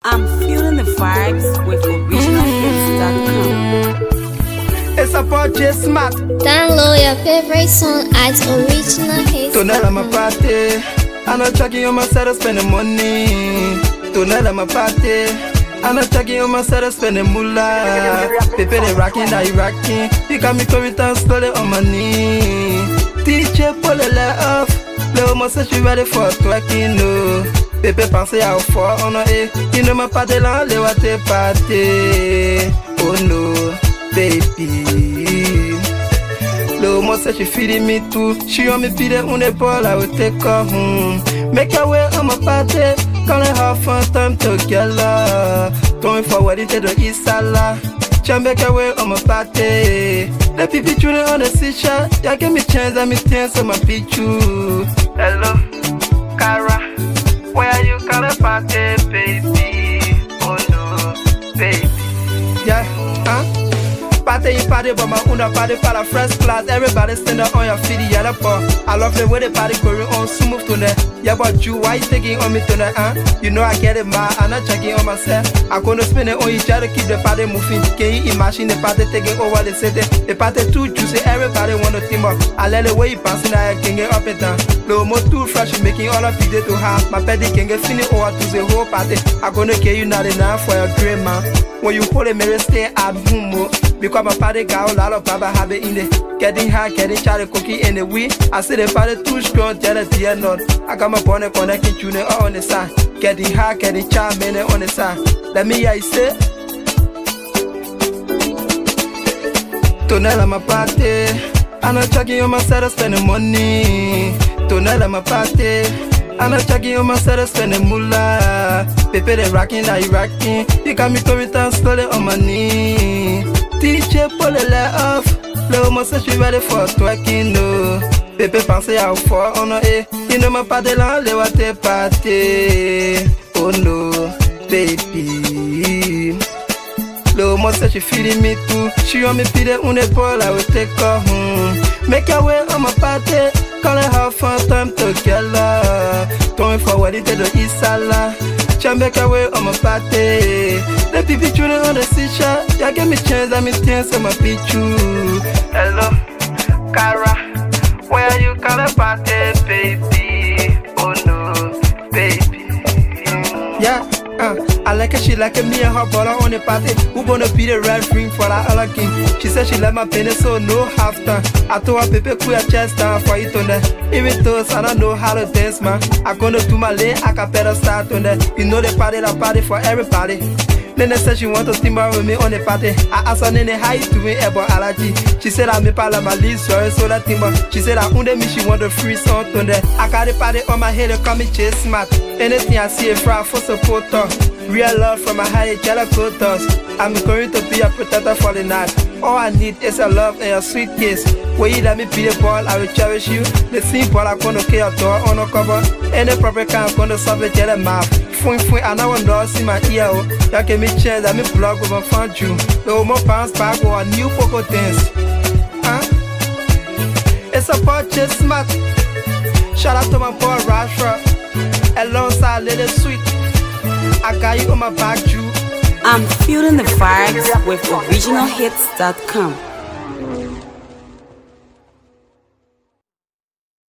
I'm feeling the vibes with originalhits.com. It's a budget smart. Download your favorite song at originalhits.com. Tonight I'm a party. I'm not checking on my set of spending money. Tonight I'm a party. I'm not checking on my set of spending moolah. Pepe they rocking, now you rocking. You got me coming down slowly on my knee. DJ pull the light off. Little more says you ready for twerking, no. Pepe pense à fort, on a you know my party là, les water party. Oh no, baby. Little more says she feeding me too. She on me feeding on the ball, I will take her home. Make your way on my party. Gonna have fun time together. Going forward into the East Sala. Just make your way on my party. The people tuning on the seashore. You give me chance, let me dance on my picture. Hello, Cara. Where are you gonna party, baby? Oh no, baby. Yeah, Party, but my own party for the first class. Everybody stand up on your feet, yeah, I love the way the party going on smooth tonight. Yeah, but you, why you taking on me tonight, You know I get it, man, I'm not checking on myself. I'm gonna spend it on you, try to keep the party moving. Can you imagine the party taking over the city? The party too juicy, everybody wanna team up. I let the way you passing, I can get up and down. No more too fresh, making all of it to have. My petty can get finished over to the whole party. I'm gonna get you not enough for your dream, man. When you hold a mirror, stay at home, because my party got a lot of baba habit in it. Getting high, getting charlie cookie in the weed. I see the party too strong, tell it the not. I got my bonnet connecting tuning on the side. Getting high, getting charm on the side. Let me hear you say. Tonight I'm a party. I'm not checking on my set of spending money. Tonight I'm a party. I'm not checking on my set of spending moolah. Pepe they rocking, now you rocking. You got me coming down slowly on my knee. DJ pull the light off. Little more says you ready for twerking, no. Pepe pense à fort, on a you know my party là, les water party. Oh no, baby. Little more says she feeding me too. She on me feeding on the ball, I will take her home. Make your way on my party. Gonna have fun time together. Going forward into the East Sala. Just make your way on my party. The people tuning on the seashore. You give me chance, let me dance on my picture. Hello, Cara. Where are you gonna party, baby? Oh no, baby. Yeah. I like her, she like me and her brother on the party. Who gonna be the red ring for that other king? She said she like my penis, so no half time. I told her, Pepe, put your chest down for it on that. Even though I don't know how to dance, man. I gonna do my lay, I can better start on that. You know the party for everybody. Nene said she want to team up with me on the party. I asked her, Nene, how you doing about allergy? She said, I'm a pala my leave, sorry, so that team up. She said, I under me, she want the free song on that. I got the party on my head, they call me Chase Smart. Anything I see a fry for support her. Real love from a high jello coaters. I'm going to be a protector for the night. All I need is a love and a sweet kiss. When you let me be the ball, I will cherish you. The same ball, I'm gonna kill your door on a cover. Any proper kind, I'm gonna solve it, jelly mouth. Fui, I know one door, see my ear. You give me chance, let me blog with my fun you. No more bounce back or a new poco dance. It's a budget smart. Shout out to my boy Rashra. Alongside Little Sweet. I got you on my back, Jew. I'm feeling the vibes with originalhits.com.